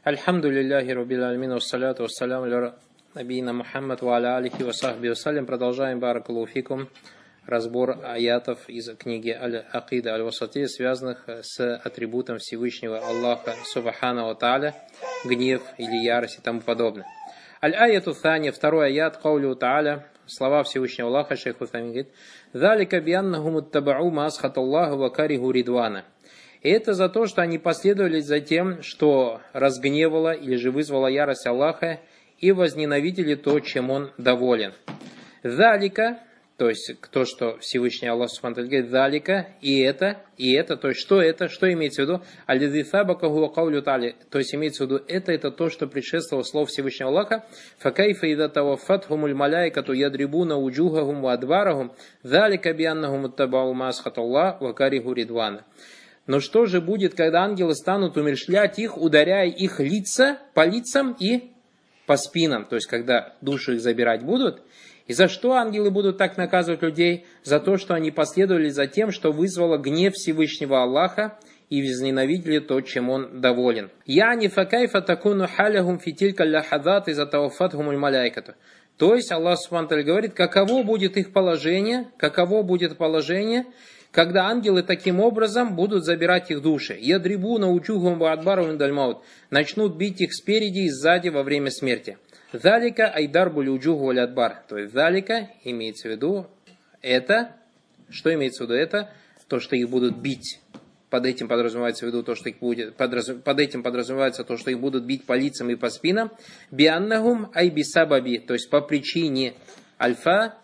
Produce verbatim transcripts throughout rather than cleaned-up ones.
Альхамдулиллахи раббил алямин, вассаляту вассаляму аля набийина Мухаммад ва аля алихи ва сахби вассалям. Продолжаем, баракаллаху фикум, разбор аятов из книги Аль-Акида Аль-Васатия, связанных с атрибутом Всевышнего Аллаха Субхана ва Тааля, гнев или ярость и тому подобное. Аль-Аяту Thани, второй аят, Каулю Тааля, слова Всевышнего Аллаха, шейх Утамин говорит: «Залика бианнахум уттабау ма асхаталлаху ва кариху ридвана». И это за то, что они последовали за тем, что разгневало или же вызвало ярость Аллаха, и возненавидели то, чем Он доволен. Залика, то есть то, что Всевышний Аллах Субхану говорит, залика, и это, и это, то есть что это, что имеется в виду? Аль-Дифабакаху каулю тали, то есть имеется в виду, это, это то, что предшествовало слову Всевышнего Аллаха. Факайфа ида таваффатхумуль маляикату ядрибуна уджухахум ва адварахум, залика бианнахум уттабау ма асхаталлах ва кариху ридвана. Но что же будет, когда ангелы станут умерщвлять их, ударяя их лица по лицам и по спинам? То есть, когда души их забирать будут. И за что ангелы будут так наказывать людей? За то, что они последовали за тем, что вызвало гнев Всевышнего Аллаха и возненавидели то, чем Он доволен. «Яни факайфа такуну халяхум фитилька ляхадат иза тауфатхумуль маляйкату». То есть, Аллах Субхану говорит, каково будет их положение, каково будет положение, когда ангелы таким образом будут забирать их души. Ядрибу научугум баадбару дальмаут. Начнут бить их спереди и сзади во время смерти. Залика айдар булюджугу валядбар. То есть залика имеется в виду это. Что имеется в виду это? То, что их будут бить. Под этим подразумевается в виду то, что их будет. Подразум, под этим подразумевается то, что их будут бить по лицам и по спинам. Бианнахум айбисабаби. То есть по причине альфа.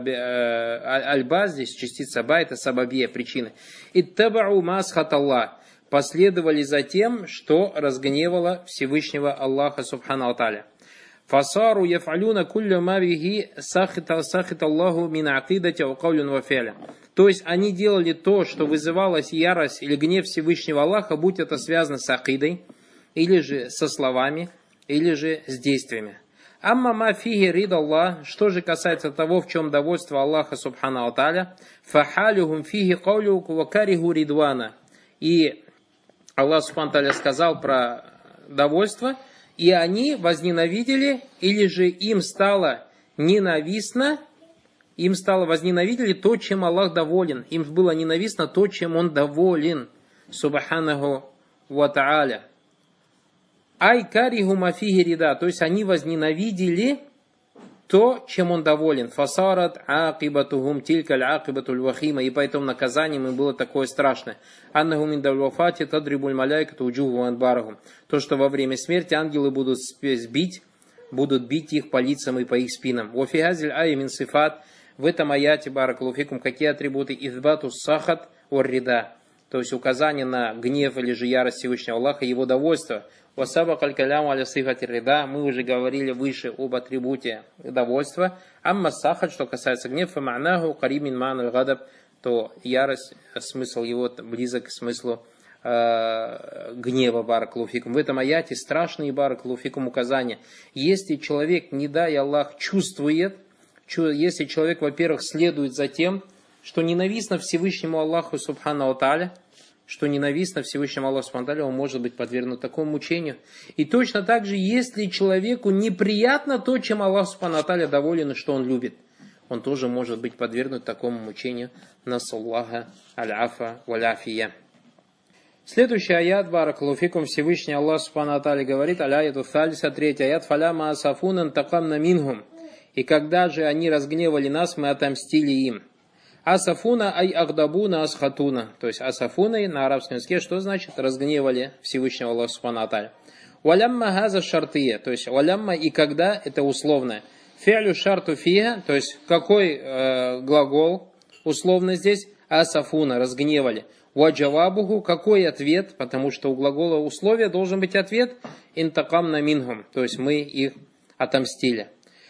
Альба, здесь частица ба, это сабабия, причины. Иттабау масхаталлах, последовали за тем, что разгневало Всевышнего Аллаха Субхану ва Тааля. Фасару яфалюна кулля ма бихи сахиталлаху мин акидати ва каулюн ва фи'ля. То есть они делали то, что вызывалась ярость или гнев Всевышнего Аллаха, будь это связано с акидой, или же со словами, или же с действиями. Амма ма фиги рид Аллах, что же касается того, в чем довольство Аллаха Субхану ва Тааля, фахалюхум фиги каулю ва кариху ридвана. И Аллах Субхану ва Тааля сказал про довольство, и они возненавидели, или же им стало ненавистно, им стало возненавидели то, чем Аллах доволен. Им было ненавистно то, чем Он доволен. Субханаху ва Тааля. Ай кариху мафиги рида, то есть они возненавидели то, чем Он доволен. Фасарат акибатухум тилькаль акибатуль вахима, и поэтому наказанием им было такое страшное. Аннаху мин давлафати тадрибуль маляйкату уджуху анбарахум. То, что во время смерти ангелы будут сбить, будут бить их по лицам и по их спинам. Вофигазиль ай мин сифат, в этом аяте баракаллаху фикум какие атрибуты? Избату сахат ор рида, то есть указание на гнев или же ярость Всевышнего Аллаха, Его довольство. Васаба аль-каляму аля сифати рида, мы уже говорили выше об атрибуте довольства. Амма сахат, что касается гнева, ма'наху каримин ма'ну гадаб, то ярость, смысл его близок к смыслу э, гнева, баракаллаху фикум. В этом аяте страшные, баракаллаху фикум, указания. Если человек, не дай Аллах, чувствует, если человек, во-первых, следует за тем, что ненавистно Всевышнему Аллаху Субхану ва Тааля, что ненавистно Всевышнему Аллаху Субхану ва Тааля, он может быть подвергнут такому мучению. И точно так же, если человеку неприятно то, чем Аллах Субхану ва Тааля доволен и что он любит, он тоже может быть подвергнут такому мучению. Насаллаха аль-афа валяфия. Следующий аят, баракаллаху фикум, Всевышний Аллах Субхану ва Тааля говорит, аляяту тhalиса, третий аят, фаляма асафунан такамна минхум. И когда же они разгневали нас, мы отомстили им. Асафуна ай ахдабуна асхатуна. То есть асафуна на арабском языке что значит? Разгневали Всевышнего Аллаха Субхану ва Тааля. Валямма газа шартия. То есть валямма и когда это условное. Фи'лю шарту фига. То есть какой э, глагол условно здесь? Асафуна. Разгневали. Ваджавабуху. Какой ответ? Потому что у глагола условия должен быть ответ. Интакамна минхум. То есть мы их отомстили.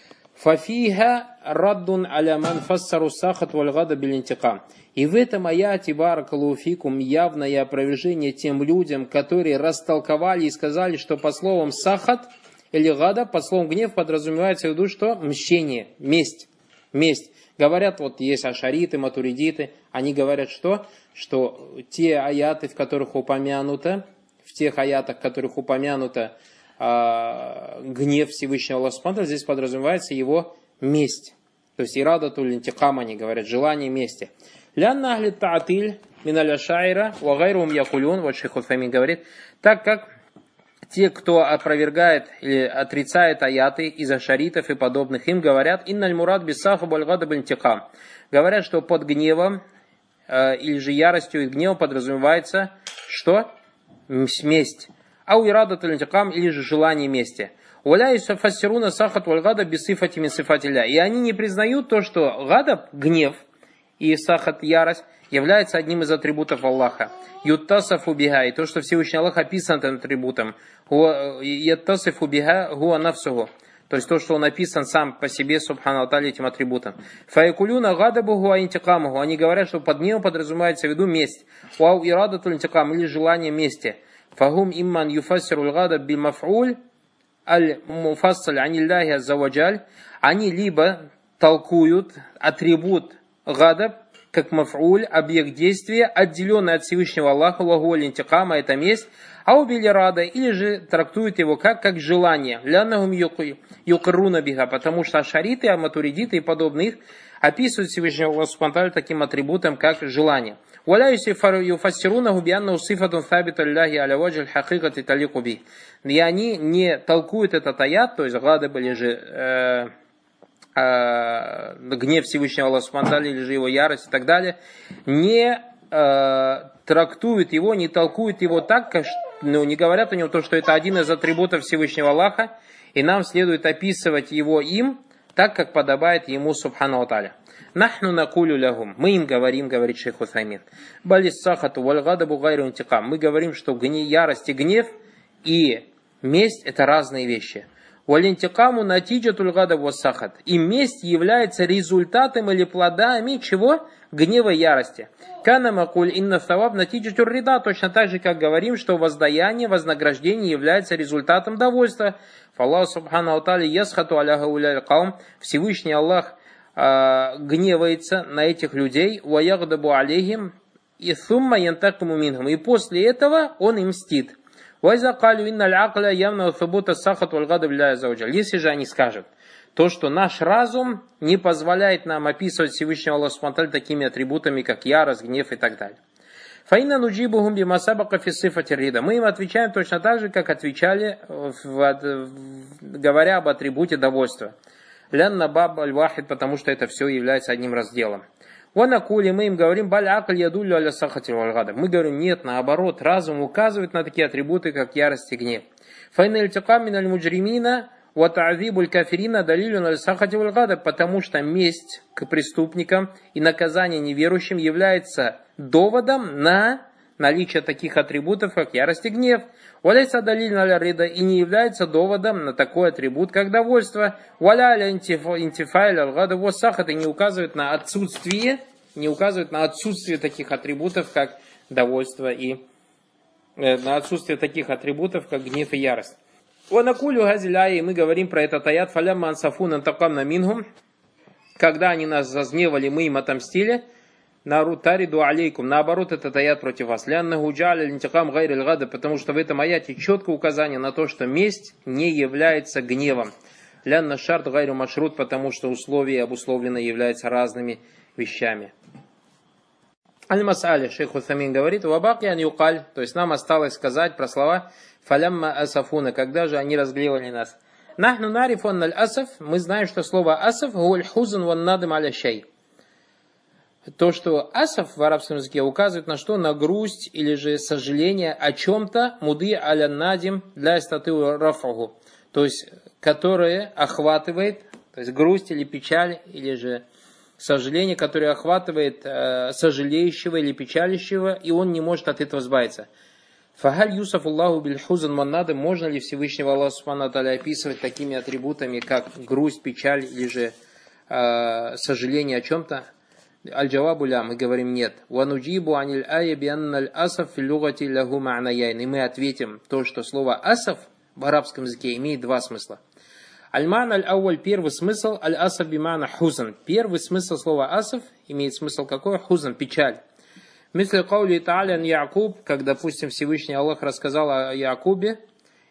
Фафиха раддун аля ман фассару сахат валь гада бил интикам. И в этом аяте баракаллаху фикум явное опровержение тем людям, которые растолковали и сказали, что по словам сахат или гада, под словом гнев подразумевается в виду, что мщение, месть, месть. Говорят, вот есть ашариты, матуридиты, они говорят, что, что те аяты, в которых упомянуто, в тех аятах, в которых упомянуто э, гнев Всевышнего Аллаха субхану ва тааля, здесь подразумевается его месть. То есть ирадатуль интикам, они говорят, желание мести. Лянна ахли таатиль миналя шайра ва гайрум якулюн, вот шейх Утхаймин говорит, так как те, кто опровергает или отрицает аяты из ашаритов и подобных им, говорят, инналь мурад бисаху бальгада бинтикам. Говорят, что под гневом э, или же яростью и гневом подразумевается, что? Месть. Ау ирадатуль интикам, или же желание мести. Уля исафассируна сахат вальгада бисифати мин сифатилля. И они не признают то, что гадаб, гнев, и сахат, ярость, является одним из атрибутов Аллаха. Юттасафу биха, и то, что Всевышний Аллах описан этим атрибутом. Юттасафу биха гуа нафсуху. То есть то, что он описан сам по себе, субхану тааля, этим атрибутом. Фаякулюна гадабу гуа интикамуху. Они говорят, что под гневом подразумевается в виду месть. Уау ирадатуль интикам, или желание мести. Фагум имман юфассируль гадаб бимаф'уль аль-муфассаль аниллахи аззаваджаль. Они либо толкуют атрибут гадаб как маф'уль, объект действия, отделенный от Всевышнего Аллаха, лагуаль интикама, это месть, а убили рада, или же трактуют его как, как желание, ляннахум юкруна биха, потому что ашариты, аматуридиты и подобные их описывают Всевышнего Аллаха субхану ва тааля таким атрибутом, как желание. Валя юфассирунаху бианнаху сифатун табита лилляхи аля ваджи аль-хакикати талику бих. И они не толкуют этот аят, то есть гадаб или же э, э, гнев Всевышнего Аллаха субхану ва тааля, или же его ярость и так далее, не э, трактуют его, не толкуют его так, как, ну, не говорят о нем то, что это один из атрибутов Всевышнего Аллаха, и нам следует описывать его им так, как подобает ему субхану ва тааля. Нахну накулю лягум. Мы им говорим, говорит шейх Утхаймин. Балиссахату вальгадабу гайру интикам. Мы говорим, что ярость и гнев и месть это разные вещи. Валинтикаму натиджатуль гадабу вассахат. И месть является результатом или плодами чего? Гнева и ярости. Кана макуль инна саваб натиджатур рида. Точно так же, как говорим, что воздаяние, вознаграждение является результатом довольства. Фаллаху субхану ва тааля ясхату аля гауляй каум. Всевышний Аллах гневается на этих людей, ваягдабу алейхим, и сумма янтакуму минхум. И после этого он им мстит. Если же они скажут, то, что наш разум не позволяет нам описывать Всевышнего Аллаха субхану ва тааля такими атрибутами, как ярость, гнев и так далее. Мы им отвечаем точно так же, как отвечали, говоря об атрибуте довольства. Лянна баб аль-вахид, потому что это все является одним разделом. Ванакули, мы им говорим, баль акль ядулю аля сахати валь гадаб. Мы говорим, нет, наоборот, разум указывает на такие атрибуты, как ярость и гнев. Файна ильтикам миналь муджримина ва та'зибуль кафирина далилю аль сахати валь гадаб, потому что месть к преступникам и наказание неверующим является доводом на наличие таких атрибутов, как ярость и гнев. Валяйса далиль аля рида, и не является доводом на такой атрибут, как довольство. Валя аля интифайль аль гадаб ва сахат, и не указывает на отсутствие, не указывает на отсутствие таких атрибутов, как довольство и э, на отсутствие таких атрибутов, как гнев и ярость. Ванакулю газиляй, и мы говорим про этот аят, фалямма ансафун антакамна минхум, когда они нас зазневали, мы им отомстили. Нарутариду алейкум. Наоборот, этот аят против вас. Ляннаху джа'аля линтикам гайри аль-гада, потому что в этом аяте четкое указание на то, что месть не является гневом. Лянна шарт гайру машрут, потому что условия обусловленные являются разными вещами. Аль-Мас'аля, шейх Утхаймин говорит, вабаки ан юкаль, то есть нам осталось сказать про слова фалямма асафуна, когда же они разгневали нас. Нахну нарифу анна аль-асаф, мы знаем, что слово асаф гуаль хузан ван надым аля шей. То, что асаф в арабском языке указывает на что? На грусть или же сожаление о чем-то, муды аля надим для статы рафаху, то есть которое охватывает, то есть грусть или печаль, или же сожаление, которое охватывает э, сожалеющего или печалящего, и он не может от этого избавиться. Фахаль юсаф Аллаху биль хузан маннады, можно ли Всевышнего Аллаха субхану ва тааля описывать такими атрибутами, как грусть, печаль или же э, сожаление о чем-то? Аль-Джавабу ля, мы говорим нет. Вануджибу аниль ая бианналь асаф филюгати лягу ма'наяйн. И мы ответим то, что слово асаф в арабском языке имеет два смысла. Аль-ман аль-ауаль, первый смысл, аль-асаф бимана хузан. Первый смысл слова асаф имеет смысл какой? Хузан, печаль. Мисли каули та'алян Якуб, как, допустим, Всевышний Аллах рассказал о Якубе,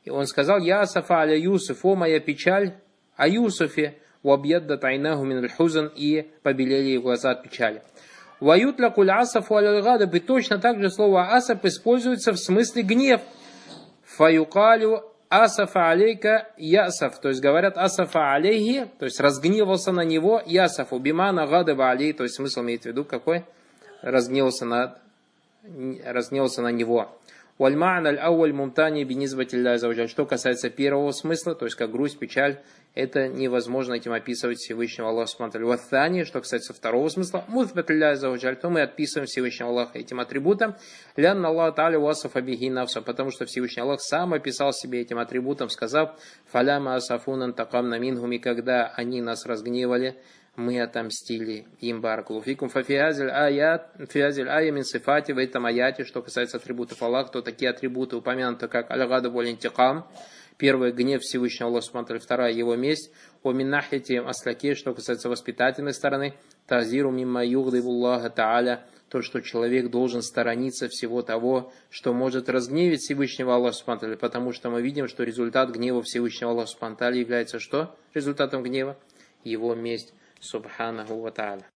И он сказал: «Я асафа аля Юсуф, о моя печаль о Юсуфе, уабьяддат айнаху мин аль-хузан, и побелели его глаза от печали». «Ваютлякуль асафу аля гадаб», и точно так же слово асаф используется в смысле гнев. «Фаюкалю асафа алейка ясаф», то есть говорят асафа алейхи, то есть разгневался на него, ясафу бимана гадаба алей, то есть смысл имеет в виду какой? Разгневался на, разгневался на него. «Вальма'на аль-ауаль мумтани бинизбати лилляхи азза ва джаль». Что касается первого смысла, то есть как грусть, печаль, это невозможно этим описывать Всевышнего Аллаха субхану ва тааля. «Ваthани», что касается второго смысла, музбат лилляхи азза ва джаль, то мы отписываем Всевышнего Аллаха этим атрибутом. «Лянна Аллах тааля васафа бихи нафса», потому что Всевышний Аллах сам описал себе этим атрибутом, сказав: «Фаляма асафунан такамна минхум», и когда они нас разгневали, мы отомстили им. Баракалуфикум. Фафиазиль аят, фиазиль ая мин сифати, в этом аяте, что касается атрибутов Аллаха, то такие атрибуты упомянуты, как аль-гадаб валь-интикам, первый — гнев Всевышнего Аллаха субхану ва тааля, вторая — его месть, о миннахити аслаки, что касается воспитательной стороны, тазиру мимма югдибуллаха тааля, то, что человек должен сторониться всего того, что может разгневить Всевышнего Аллаха субхану ва тааля, потому что мы видим, что результат гнева Всевышнего Аллаха субхану ва тааля является что? Результатом гнева? Его месть. Субханаху ва тааля.